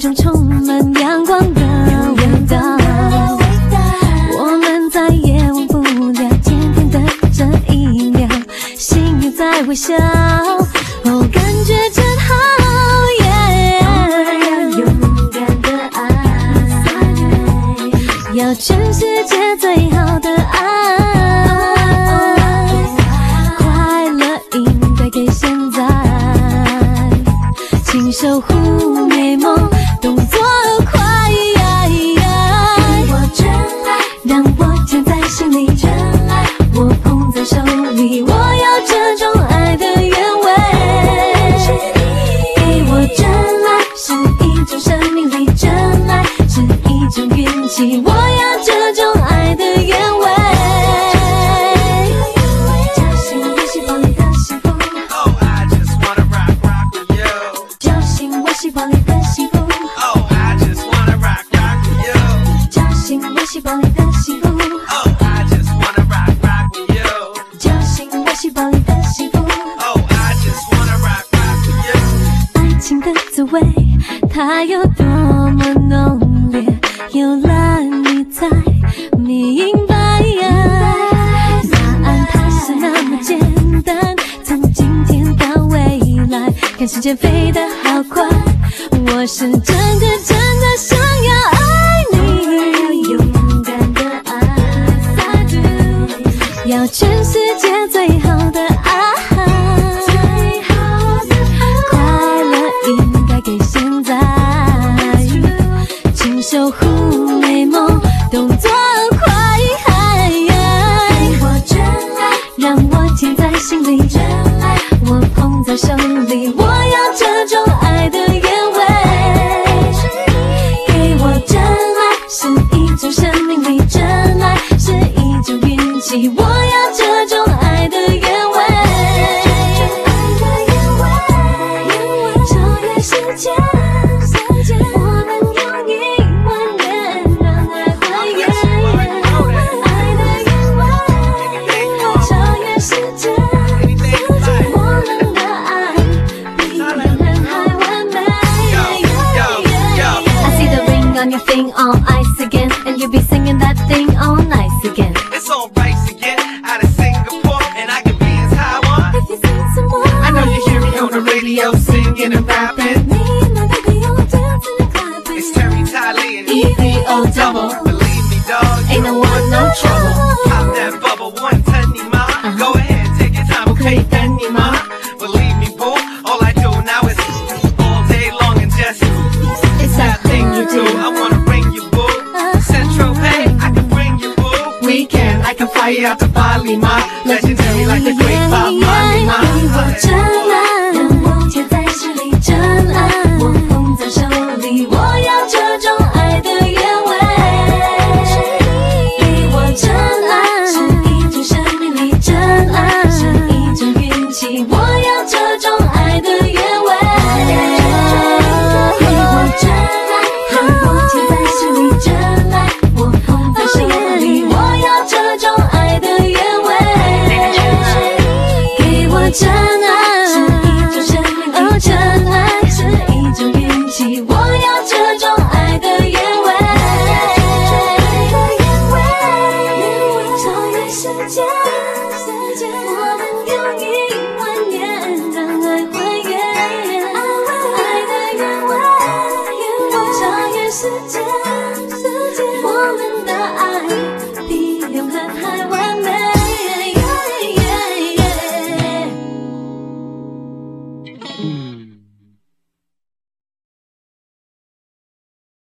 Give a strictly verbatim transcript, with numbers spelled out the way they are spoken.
种充满阳光的味道。我们再也忘不了甜甜的这一秒，心也在微笑，哦，感觉真好。要全世界最好的爱，快乐应该给现在，请守护美梦，动作快，给我真爱，让我甜在心里，真爱我捧在手里，我要这种爱的原味，给我真爱，是一种生命力，真爱是一种运气，我要这种爱的原味，叫醒我细胞里的幸福， Oh, I just wanna rock, rock with you. 叫醒我细胞里的幸福， Oh, I just wanna rock, rock with you. 叫醒我细胞里的幸福， Oh, I just wanna rock, rock with you. 叫醒我细胞里的幸福。 Oh, I just wanna rock, rock with you. 爱情的滋味，它有多么浓烈，有了你才明白呀。答案它是那么简单，从今天到未来，看时间飞得好快，我是真的真的想要爱你，勇敢的爱，要全世界最好的爱，最好的爱，快乐应该给现在，请守护美梦，动作快，给我真爱，让我甜在心里，真爱我捧在手里，我要这种爱的原味，给我真爱，是一种生命力，真爱是一种运气，我要这种爱的原味，超越时间，我们用一万年让爱还原，爱的原味，超越时间，我们的爱比任人还完美。I see the ring on your thing on ice again, and you be singing that thing all nice again. It's on rice again, out of Singapore, and I could be in Taiwan. If you sing some more, I know you hear me on the radio singing and rapping. me and my baby all dancing and clapping. It's Terry Tiley and E V O double. Believe me, dog, Ain't no one no trouble. Pop that bubble one, ten ma. Go ahead, take your time, okay, any ma. Believe me, boo, all I do now is all day long and just It's that thing you do. I wanna bring you, boo. Central Pay, I can bring you, boo. Weekend, I can fly you out to Bali, ma. Legendary like the great Bob Marley, ma. 给我真爱，让我甜在心里，真爱我捧在手里，我要这种爱的原味，给我真爱，是一种生命力，真爱是一种运气，我要这种爱的原味，给我真爱，让我甜在心里，真爱我捧在手里，我要这种爱的原味，给我真爱，是一种生命力，真爱是一种运气，我要这种爱的原味，超越时间，我们用一万年让爱还原，爱的原味，超越时间。